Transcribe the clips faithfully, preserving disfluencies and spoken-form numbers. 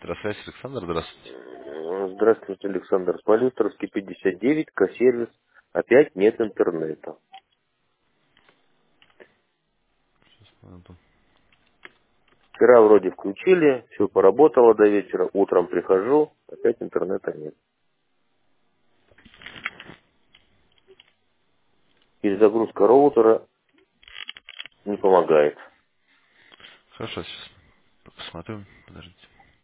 Электросвязь, Александр, здравствуйте. М, Здравствуйте, Александр. С Малюстровский пятьдесят девять, К-сервис. Опять нет интернета. Минуту. Вчера вроде включили, все поработало до вечера. Утром прихожу, опять интернета нет. Перезагрузка роутера не помогает. Хорошо, сейчас посмотрю. Подождите.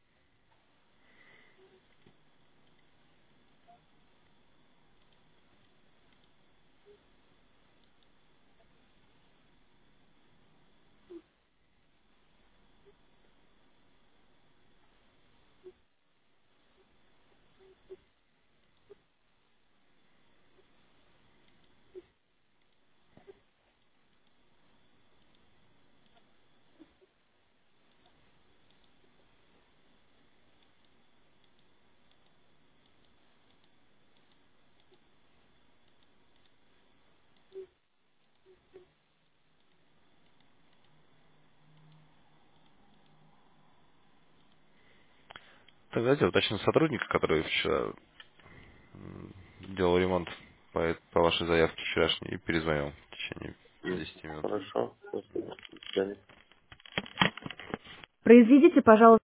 Так, давайте уточним сотрудника, который вчера м, делал ремонт по, э- по вашей заявке вчерашней и перезвонил в течение М, десяти минут. Хорошо. До свидания. Произведите, пожалуйста,